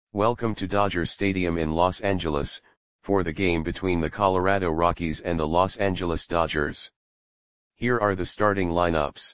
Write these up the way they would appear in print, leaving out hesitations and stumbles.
Welcome to Dodger Stadium in Los Angeles, for the game between the Colorado Rockies and the Los Angeles Dodgers. Here are the starting lineups.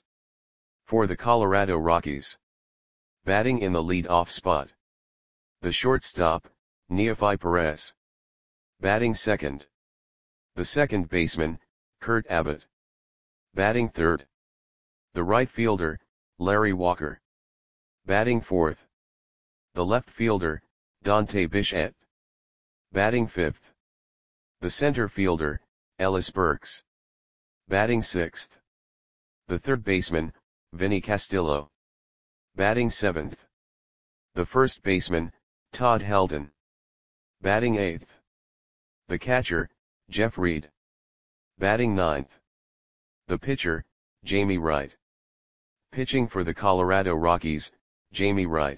For the Colorado Rockies. Batting in the lead-off spot. The shortstop, Neofi Perez. Batting second. The second baseman, Kurt Abbott. Batting third. The right fielder, Larry Walker. Batting fourth. The left fielder, Dante Bichette. Batting fifth. The center fielder, Ellis Burks. Batting sixth. The third baseman, Vinny Castillo. Batting seventh. The first baseman, Todd Helton. Batting eighth. The catcher, Jeff Reed. Batting ninth. The pitcher, Jamie Wright. Pitching for the Colorado Rockies, Jamie Wright.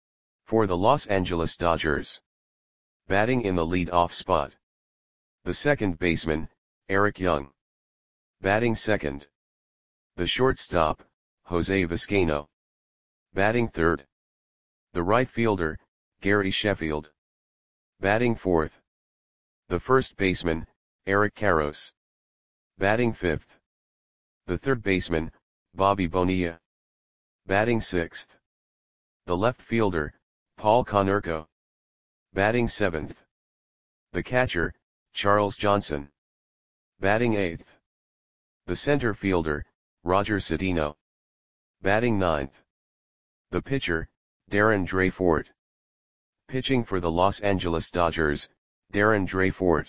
For the Los Angeles Dodgers. Batting in the lead-off spot. The second baseman, Eric Young. Batting second. The shortstop, Jose Vizcaino. Batting third. The right fielder, Gary Sheffield. Batting fourth. The first baseman, Eric Karros. Batting fifth. The third baseman, Bobby Bonilla. Batting sixth. The left fielder, Paul Konerko. Batting seventh. The catcher, Charles Johnson. Batting eighth. The center fielder, Roger Cedeno. Batting ninth. The pitcher, Darren Dreyfort. Pitching for the Los Angeles Dodgers, Darren Dreyfort.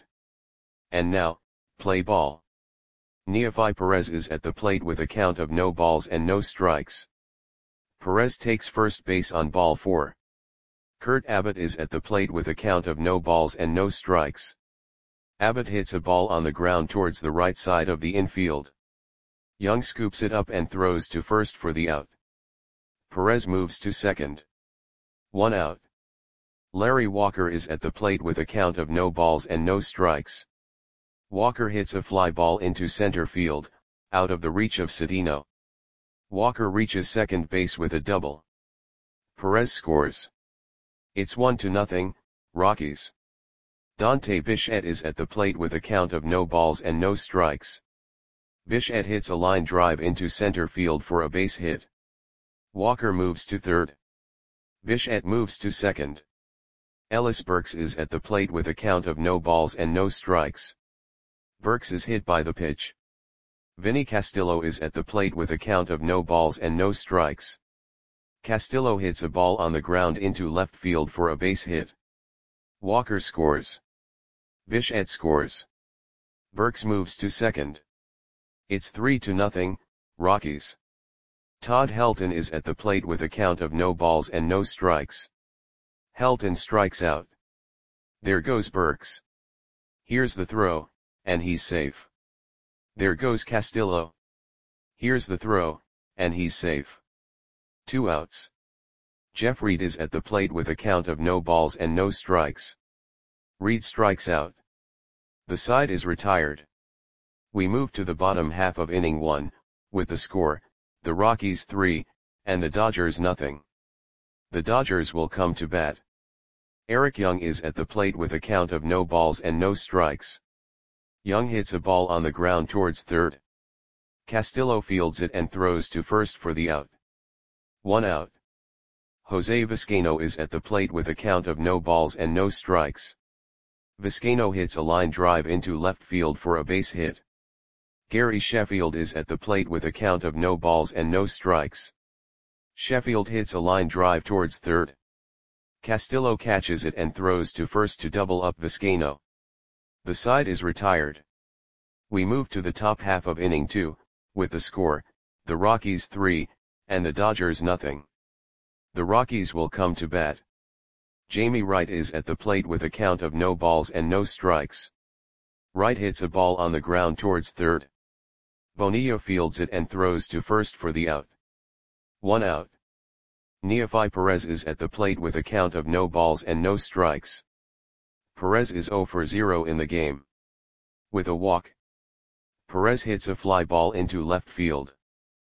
And now, play ball. Neofi Perez is at the plate with a count of no balls and no strikes. Perez takes first base on ball 4. Kurt Abbott is at the plate with a count of no balls and no strikes. Abbott hits a ball on the ground towards the right side of the infield. Young scoops it up and throws to first for the out. Perez moves to second. 1 out. Larry Walker is at the plate with a count of no balls and no strikes. Walker hits a fly ball into center field, out of the reach of Cedeno. Walker reaches second base with a double. Perez scores. It's 1-0, Rockies. Dante Bichette is at the plate with a count of no balls and no strikes. Bichette hits a line drive into center field for a base hit. Walker moves to third. Bichette moves to second. Ellis Burks is at the plate with a count of no balls and no strikes. Burks is hit by the pitch. Vinny Castillo is at the plate with a count of no balls and no strikes. Castillo hits a ball on the ground into left field for a base hit. Walker scores. Bichette scores. Burks moves to second. It's 3-0, Rockies. Todd Helton is at the plate with a count of no balls and no strikes. Helton strikes out. There goes Burks. Here's the throw, and he's safe. There goes Castillo. Here's the throw, and he's safe. 2 outs. Jeff Reed is at the plate with a count of no balls and no strikes. Reed strikes out. The side is retired. We move to the bottom half of inning 1, with the score, the Rockies 3, and the Dodgers nothing. The Dodgers will come to bat. Eric Young is at the plate with a count of no balls and no strikes. Young hits a ball on the ground towards third. Castillo fields it and throws to first for the out. 1 out. Jose Vizcaino is at the plate with a count of no balls and no strikes. Vizcaino hits a line drive into left field for a base hit. Gary Sheffield is at the plate with a count of no balls and no strikes. Sheffield hits a line drive towards third. Castillo catches it and throws to first to double up Vizcaino. The side is retired. We move to the top half of inning 2, with the score, the Rockies 3, and the Dodgers nothing. The Rockies will come to bat. Jamie Wright is at the plate with a count of no balls and no strikes. Wright hits a ball on the ground towards third. Bonilla fields it and throws to first for the out. 1 out. Neofi Perez is at the plate with a count of no balls and no strikes. Perez is 0 for 0 in the game. With a walk. Perez hits a fly ball into left field.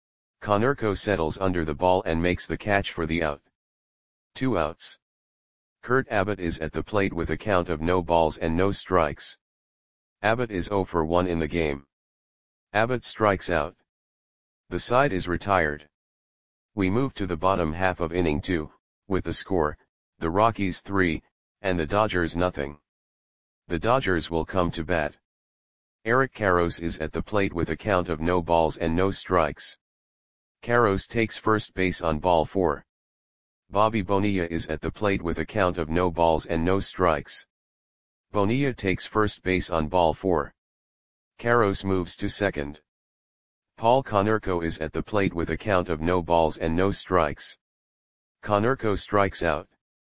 Konerko settles under the ball and makes the catch for the out. 2 outs. Kurt Abbott is at the plate with a count of no balls and no strikes. Abbott is 0 for 1 in the game. Abbott strikes out. The side is retired. We move to the bottom half of inning 2, with the score, the Rockies 3, and the Dodgers nothing. The Dodgers will come to bat. Eric Karros is at the plate with a count of no balls and no strikes. Karros takes first base on ball 4. Bobby Bonilla is at the plate with a count of no balls and no strikes. Bonilla takes first base on ball 4. Karros moves to second. Paul Konerko is at the plate with a count of no balls and no strikes. Konerko strikes out.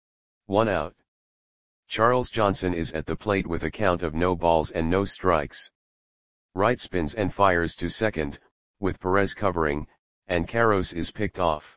1 out. Charles Johnson is at the plate with a count of no balls and no strikes. Wright spins and fires to second, with Perez covering, and Karros is picked off.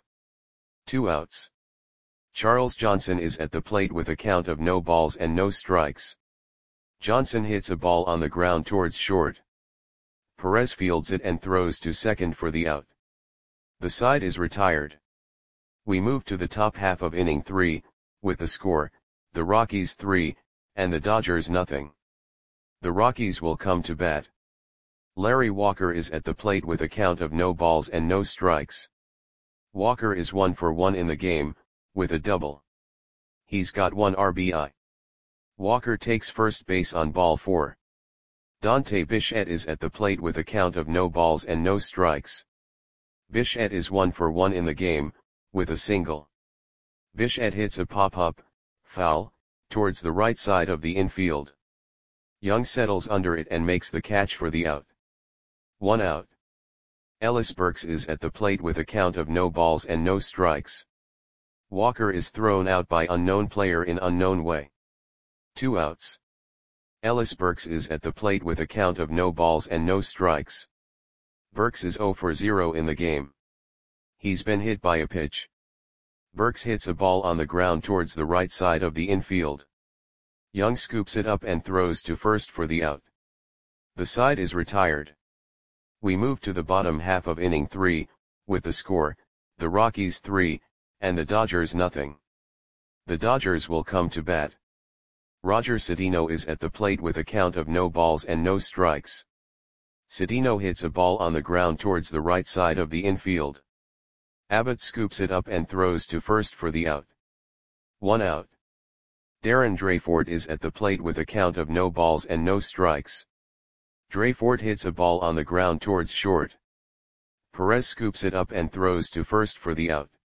2 outs. Charles Johnson is at the plate with a count of no balls and no strikes. Johnson hits a ball on the ground towards short. Perez fields it and throws to second for the out. The side is retired. We move to the top half of inning 3, with the score, the Rockies 3, and the Dodgers nothing. The Rockies will come to bat. Larry Walker is at the plate with a count of no balls and no strikes. Walker is 1 for 1 in the game, with a double. He's got 1 RBI. Walker takes first base on ball 4. Dante Bichette is at the plate with a count of no balls and no strikes. Bichette is 1 for 1 in the game, with a single. Bichette hits a pop-up, foul, towards the right side of the infield. Young settles under it and makes the catch for the out. 1 out. Ellis Burks is at the plate with a count of no balls and no strikes. Walker is thrown out by unknown player in unknown way. 2 outs. Ellis Burks is at the plate with a count of no balls and no strikes. Burks is 0 for 0 in the game. He's been hit by a pitch. Burks hits a ball on the ground towards the right side of the infield. Young scoops it up and throws to first for the out. The side is retired. We move to the bottom half of inning 3, with the score, the Rockies 3, and the Dodgers nothing. The Dodgers will come to bat. Roger Cedeno is at the plate with a count of no balls and no strikes. Cedeno hits a ball on the ground towards the right side of the infield. Abbott scoops it up and throws to first for the out. 1 out. Darren Dreyford is at the plate with a count of no balls and no strikes. Dreyford hits a ball on the ground towards short. Perez scoops it up and throws to first for the out.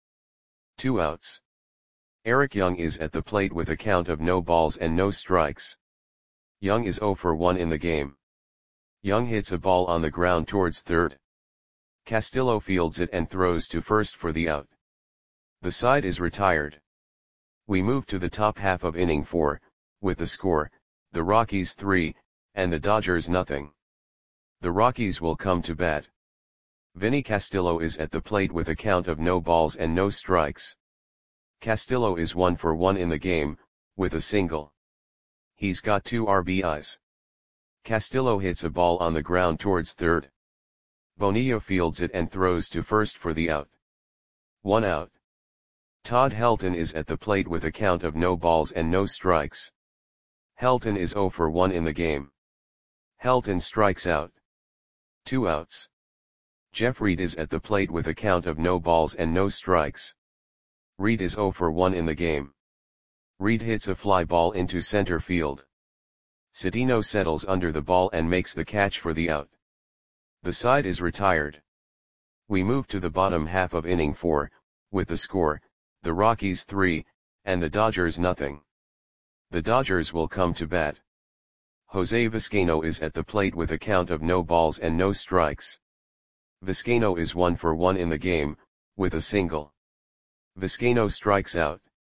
2 outs. Eric Young is at the plate with a count of no balls and no strikes. Young is 0 for 1 in the game. Young hits a ball on the ground towards third. Castillo fields it and throws to first for the out. The side is retired. We move to the top half of inning 4, with the score, the Rockies 3, and the Dodgers nothing. The Rockies will come to bat. Vinny Castillo is at the plate with a count of no balls and no strikes. Castillo is 1 for 1 in the game, with a single. He's got 2 RBIs. Castillo hits a ball on the ground towards third. Bonilla fields it and throws to first for the out. 1 out. Todd Helton is at the plate with a count of no balls and no strikes. Helton is 0 for 1 in the game. Helton strikes out. 2 outs. Jeff Reed is at the plate with a count of no balls and no strikes. Reed is 0 for 1 in the game. Reed hits a fly ball into center field. Cedeno settles under the ball and makes the catch for the out. The side is retired. We move to the bottom half of inning 4, with the score, the Rockies 3, and the Dodgers nothing. The Dodgers will come to bat. Jose Vizcaino is at the plate with a count of no balls and no strikes. Vizcaino is 1 for 1 in the game, with a single. Vizcaino strikes out.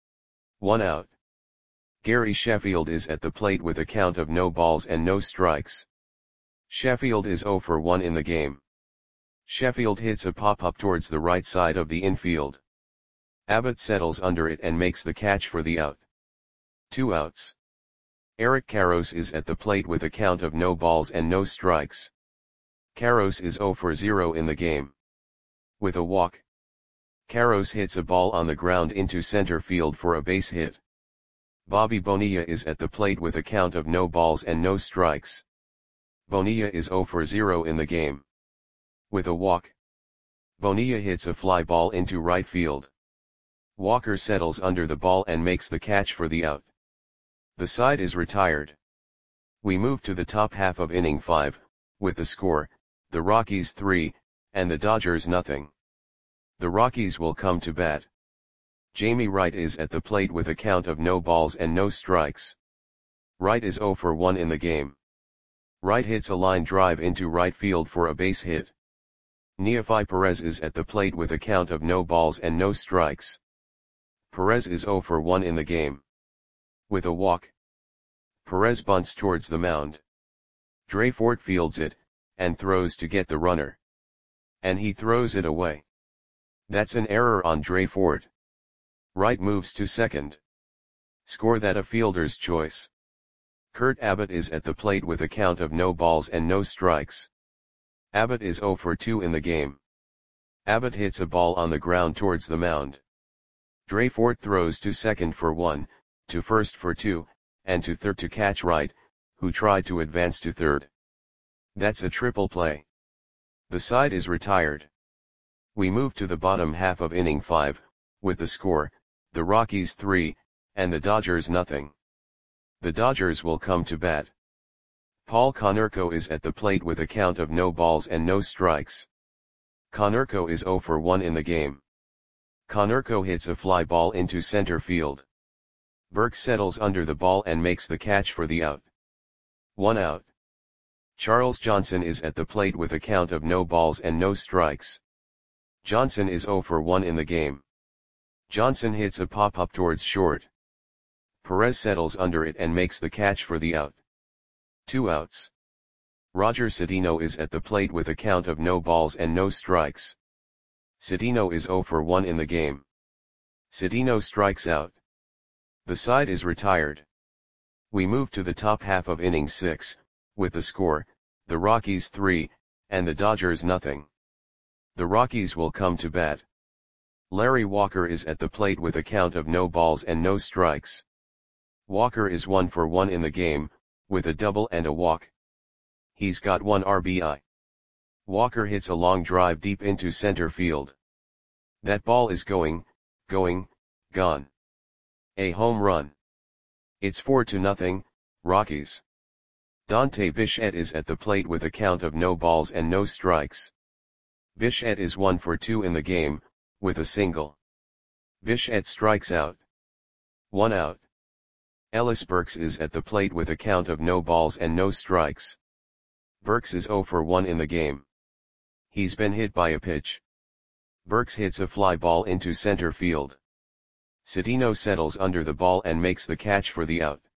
1 out. Gary Sheffield is at the plate with a count of no balls and no strikes. Sheffield is 0 for 1 in the game. Sheffield hits a pop-up towards the right side of the infield. Abbott settles under it and makes the catch for the out. 2 outs. Eric Karros is at the plate with a count of no balls and no strikes. Karros is 0 for 0 in the game. With a walk. Karros hits a ball on the ground into center field for a base hit. Bobby Bonilla is at the plate with a count of no balls and no strikes. Bonilla is 0 for 0 in the game. With a walk, Bonilla hits a fly ball into right field. Walker settles under the ball and makes the catch for the out. The side is retired. We move to the top half of inning 5, with the score, the Rockies 3, and the Dodgers nothing. The Rockies will come to bat. Jamie Wright is at the plate with a count of no balls and no strikes. Wright is 0 for 1 in the game. Wright hits a line drive into right field for a base hit. Neofi Perez is at the plate with a count of no balls and no strikes. Perez is 0 for 1 in the game. With a walk, Perez bunts towards the mound. Dre Fort fields it, and throws to get the runner. And he throws it away. That's an error on Dre Fort. Wright moves to second. Score that a fielder's choice. Kurt Abbott is at the plate with a count of no balls and no strikes. Abbott is 0 for 2 in the game. Abbott hits a ball on the ground towards the mound. Dre Fort throws to second for 1, to first for 2, and to third to catch Wright, who tried to advance to third. That's a triple play. The side is retired. We move to the bottom half of inning 5, with the score, the Rockies 3, and the Dodgers nothing. The Dodgers will come to bat. Paul Konerko is at the plate with a count of no balls and no strikes. Konerko is 0 for 1 in the game. Konerko hits a fly ball into center field. Burks settles under the ball and makes the catch for the out. 1 out. Charles Johnson is at the plate with a count of no balls and no strikes. Johnson is 0 for 1 in the game. Johnson hits a pop-up towards short. Perez settles under it and makes the catch for the out. 2 outs. Roger Cedeno is at the plate with a count of no balls and no strikes. Cedeno is 0 for 1 in the game. Cedeno strikes out. The side is retired. We move to the top half of inning 6, with the score, the Rockies 3, and the Dodgers nothing. The Rockies will come to bat. Larry Walker is at the plate with a count of no balls and no strikes. Walker is 1 for 1 in the game, with a double and a walk. He's got 1 RBI. Walker hits a long drive deep into center field. That ball is going, gone. A home run. It's 4-0, Rockies. Dante Bichette is at the plate with a count of no balls and no strikes. Bichette is 1 for 2 in the game, with a single. Bichette strikes out. 1 out. Ellis Burks is at the plate with a count of no balls and no strikes. Burks is 0 for 1 in the game. He's been hit by a pitch. Burks hits a fly ball into center field. Cedeno settles under the ball and makes the catch for the out.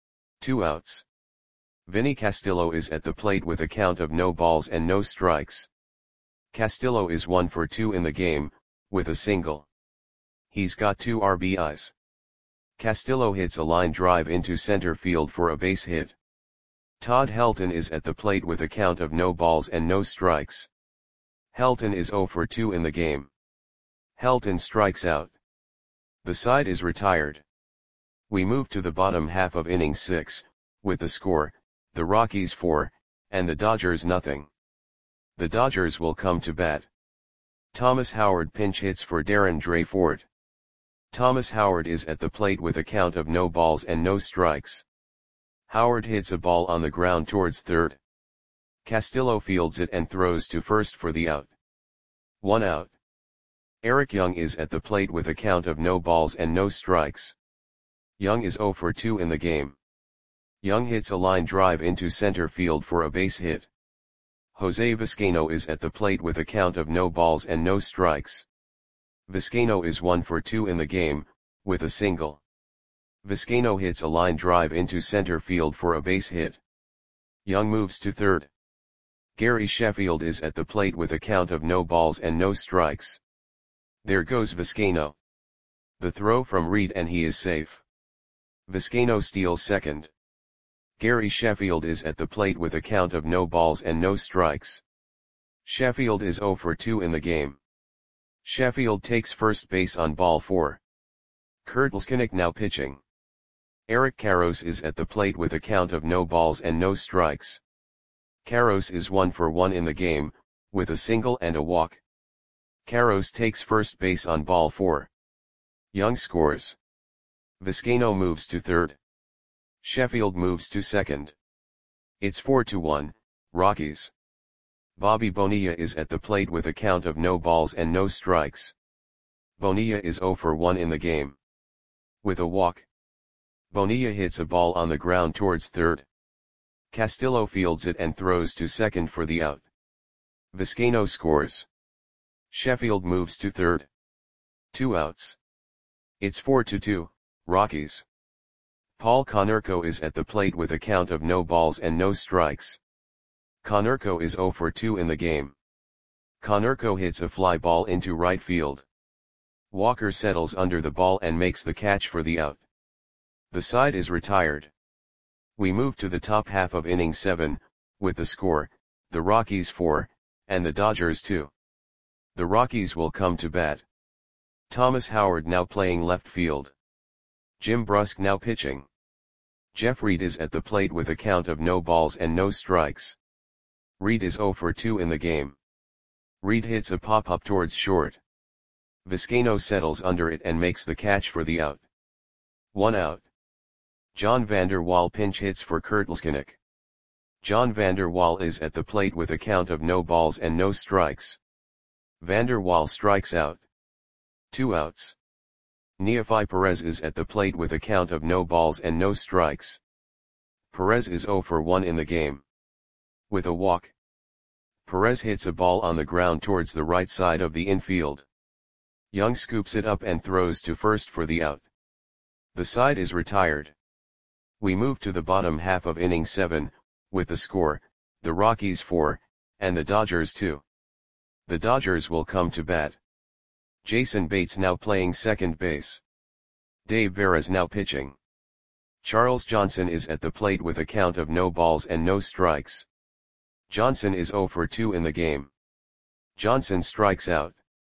2 outs. Vinny Castillo is at the plate with a count of no balls and no strikes. Castillo is 1 for 2 in the game, with a single. He's got 2 RBIs. Castillo hits a line drive into center field for a base hit. Todd Helton is at the plate with a count of no balls and no strikes. Helton is 0 for 2 in the game. Helton strikes out. The side is retired. We move to the bottom half of inning 6, with the score, the Rockies 4, and the Dodgers nothing. The Dodgers will come to bat. Thomas Howard pinch hits for Darren Dre Fort. Thomas Howard is at the plate with a count of no balls and no strikes. Howard hits a ball on the ground towards third. Castillo fields it and throws to first for the out. 1 out. Eric Young is at the plate with a count of no balls and no strikes. Young is 0 for 2 in the game. Young hits a line drive into center field for a base hit. Jose Vizcaino is at the plate with a count of no balls and no strikes. Vizcaino is 1 for 2 in the game, with a single. Vizcaino hits a line drive into center field for a base hit. Young moves to third. Gary Sheffield is at the plate with a count of no balls and no strikes. There goes Vizcaino. The throw from Reed and he is safe. Vizcaino steals second. Gary Sheffield is at the plate with a count of no balls and no strikes. Sheffield is 0 for 2 in the game. Sheffield takes first base on ball 4. Kurt Leskinick now pitching. Eric Karros is at the plate with a count of no balls and no strikes. Karros is 1 for 1 in the game, with a single and a walk. Karros takes first base on ball 4. Young scores. Vizcaino moves to third. Sheffield moves to second. It's 4-1, Rockies. Bobby Bonilla is at the plate with a count of no balls and no strikes. Bonilla is 0 for 1 in the game. With a walk. Bonilla hits a ball on the ground towards third. Castillo fields it and throws to second for the out. Vizcaino scores. Sheffield moves to third. 2 outs. It's 4-2, Rockies. Paul Konerko is at the plate with a count of no balls and no strikes. Konerko is 0 for 2 in the game. Konerko hits a fly ball into right field. Walker settles under the ball and makes the catch for the out. The side is retired. We move to the top half of inning 7, with the score, the Rockies 4, and the Dodgers 2. The Rockies will come to bat. Thomas Howard now playing left field. Jim Brusque now pitching. Jeff Reed is at the plate with a count of no balls and no strikes. Reed is 0 for 2 in the game. Reed hits a pop-up towards short. Vizcaino settles under it and makes the catch for the out. 1 out. John Vander Wal pinch hits for Kurt Leskinick. John Vander Wal is at the plate with a count of no balls and no strikes. Vander Wal strikes out. 2 outs. Neefi Perez is at the plate with a count of no balls and no strikes. Perez is 0 for 1 in the game. With a walk. Perez hits a ball on the ground towards the right side of the infield. Young scoops it up and throws to first for the out. The side is retired. We move to the bottom half of inning 7, with the score, the Rockies 4, and the Dodgers 2. The Dodgers will come to bat. Jason Bates now playing second base. Dave Veras now pitching. Charles Johnson is at the plate with a count of no balls and no strikes. Johnson is 0 for 2 in the game. Johnson strikes out.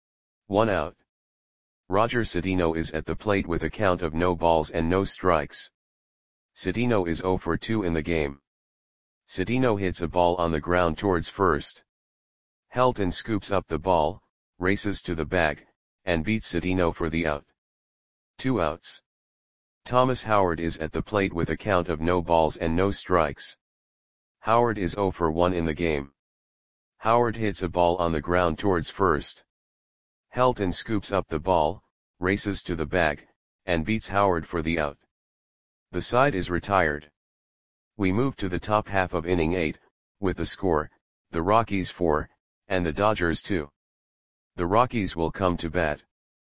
1 out. Roger Cedeno is at the plate with a count of no balls and no strikes. Cedeno is 0 for 2 in the game. Cedeno hits a ball on the ground towards first. Helton scoops up the ball, races to the bag, and beats Cedeno for the out. 2 outs. Thomas Howard is at the plate with a count of no balls and no strikes. Howard is 0 for 1 in the game. Howard hits a ball on the ground towards first. Helton scoops up the ball, races to the bag, and beats Howard for the out. The side is retired. We move to the top half of inning 8, with the score, the Rockies 4, and the Dodgers 2. The Rockies will come to bat.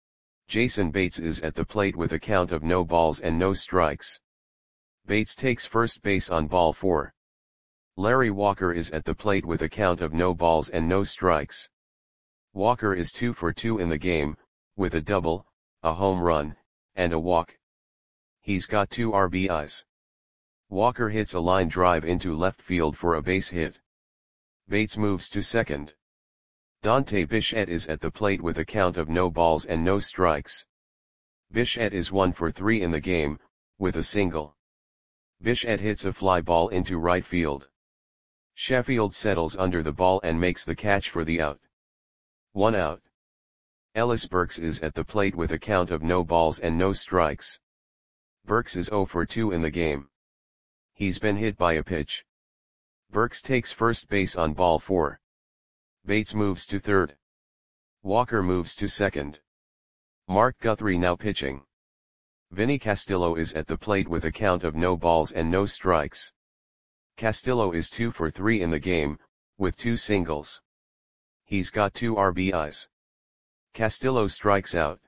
Jason Bates is at the plate with a count of no balls and no strikes. Bates takes first base on ball 4. Larry Walker is at the plate with a count of no balls and no strikes. Walker is 2 for 2 in the game, with a double, a home run, and a walk. He's got 2 RBIs. Walker hits a line drive into left field for a base hit. Bates moves to second. Dante Bichette is at the plate with a count of no balls and no strikes. Bichette is 1 for 3 in the game, with a single. Bichette hits a fly ball into right field. Sheffield settles under the ball and makes the catch for the out. 1 out. Ellis Burks is at the plate with a count of no balls and no strikes. Burks is 0 for 2 in the game. He's been hit by a pitch. Burks takes first base on ball 4. Bates moves to third. Walker moves to second. Mark Guthrie now pitching. Vinny Castillo is at the plate with a count of no balls and no strikes. Castillo is 2 for 3 in the game, with 2 singles. He's got 2 RBIs. Castillo strikes out.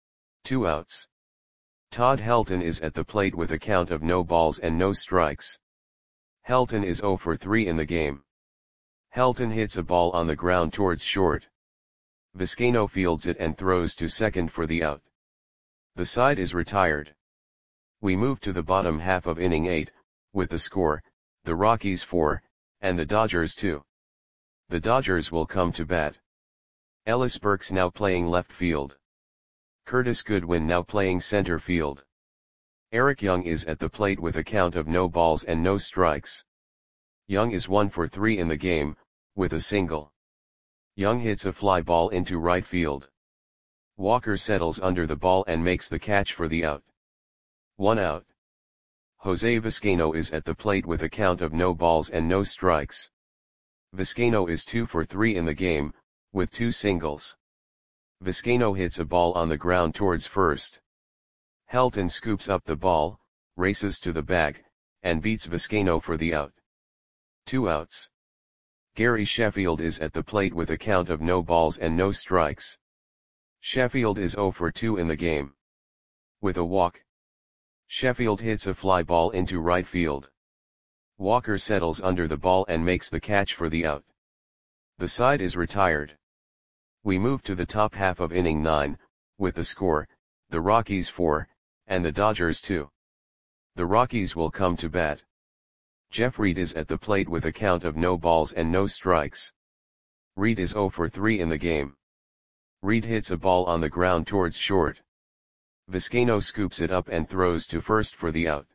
2 outs. Todd Helton is at the plate with a count of no balls and no strikes. Helton is 0 for 3 in the game. Helton hits a ball on the ground towards short. Vizcaino fields it and throws to second for the out. The side is retired. We move to the bottom half of inning 8, with the score, the Rockies 4, and the Dodgers 2. The Dodgers will come to bat. Ellis Burks now playing left field. Curtis Goodwin now playing center field. Eric Young is at the plate with a count of no balls and no strikes. Young is 1 for 3 in the game, with a single. Young hits a fly ball into right field. Walker settles under the ball and makes the catch for the out. 1 out. Jose Vizcaino is at the plate with a count of no balls and no strikes. Vizcaino is 2 for 3 in the game, with 2 singles. Vizcaino hits a ball on the ground towards first. Helton scoops up the ball, races to the bag, and beats Vizcaino for the out. 2 outs. Gary Sheffield is at the plate with a count of no balls and no strikes. Sheffield is 0 for 2 in the game. With a walk. Sheffield hits a fly ball into right field. Walker settles under the ball and makes the catch for the out. The side is retired. We move to the top half of inning 9, with the score, the Rockies 4, and the Dodgers 2. The Rockies will come to bat. Jeff Reed is at the plate with a count of no balls and no strikes. Reed is 0 for 3 in the game. Reed hits a ball on the ground towards short. Vizcaino scoops it up and throws to first for the out.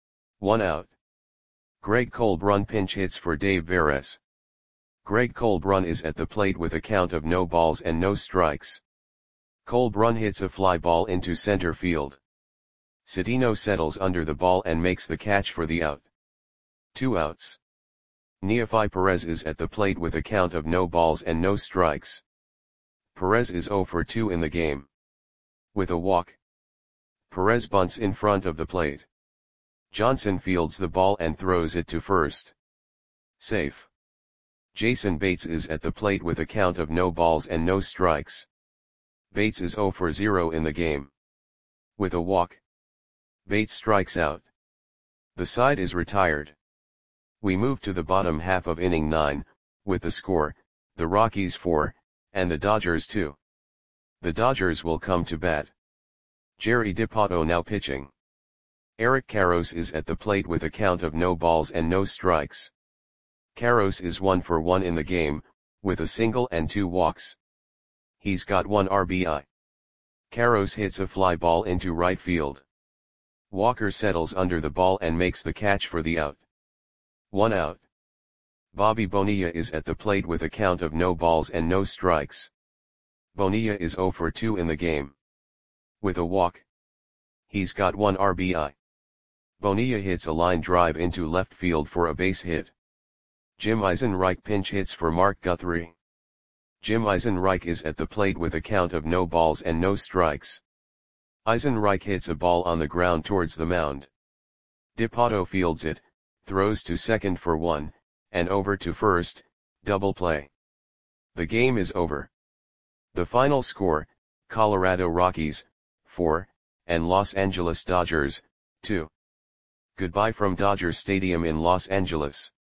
1 out. Greg Colbrun pinch hits for Dave Veres. Greg Colbrun is at the plate with a count of no balls and no strikes. Colbrun hits a fly ball into center field. Citino settles under the ball and makes the catch for the out. 2 outs. Neefi Perez is at the plate with a count of no balls and no strikes. Perez is 0 for 2 in the game. With a walk. Perez bunts in front of the plate. Johnson fields the ball and throws it to first. Safe. Jason Bates is at the plate with a count of no balls and no strikes. Bates is 0 for 0 in the game. With a walk. Bates strikes out. The side is retired. We move to the bottom half of inning 9, with the score, the Rockies 4, and the Dodgers 2. The Dodgers will come to bat. Jerry Dipoto now pitching. Eric Karros is at the plate with a count of no balls and no strikes. Karros is 1 for 1 in the game, with a single and 2 walks. He's got 1 RBI. Karros hits a fly ball into right field. Walker settles under the ball and makes the catch for the out. 1 out. Bobby Bonilla is at the plate with a count of no balls and no strikes. Bonilla is 0 for 2 in the game. With a walk. He's got 1 RBI. Bonilla hits a line drive into left field for a base hit. Jim Eisenreich pinch hits for Mark Guthrie. Jim Eisenreich is at the plate with a count of no balls and no strikes. Eisenreich hits a ball on the ground towards the mound. Dipoto fields it, throws to second for 1, and over to first, double play. The game is over. The final score, Colorado Rockies, 4, and Los Angeles Dodgers, 2. Goodbye from Dodger Stadium in Los Angeles.